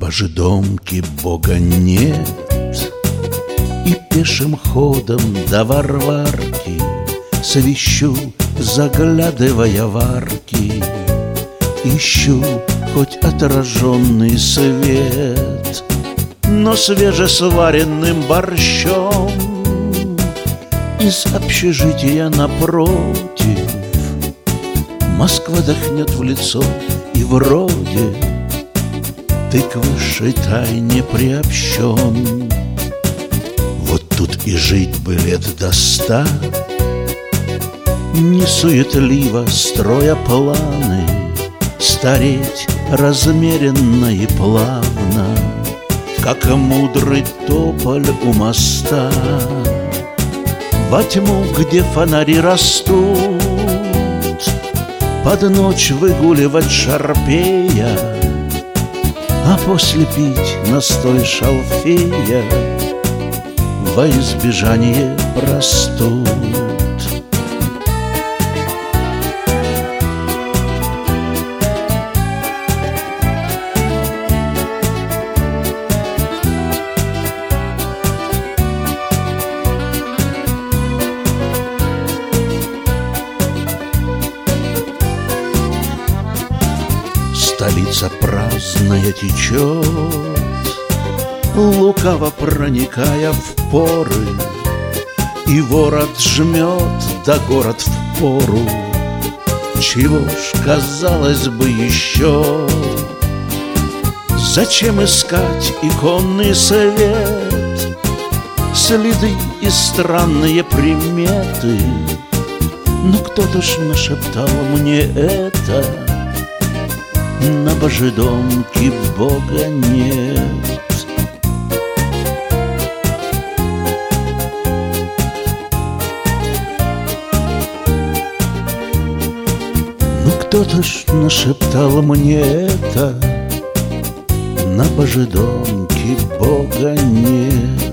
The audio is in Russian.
Божедомки Бога нет, и пешим ходом до Варварки свищу, заглядывая в арки. Ищу хоть отраженный свет, но свежесваренным борщом из общежития напротив Москва дохнет в лицо, и вроде ты к высшей тайне приобщен. Вот тут и жить бы лет до 100, не суетливо строя планы, стареть размеренно и плавно, как мудрый тополь у моста. Во тьму, где фонари растут, под ночь выгуливать шарпея, а после пить настой шалфея во избежание простуд. Столица праздная течет, лукаво проникая в поры, и ворот жмет, да город в пору. Чего ж, казалось бы, еще? Зачем искать иконный свет, следы и странные приметы? Ну кто-то ж нашептал мне это: на Божедомке Бога нет. Ну кто-то ж нашептал мне это: на Божедомке Бога нет.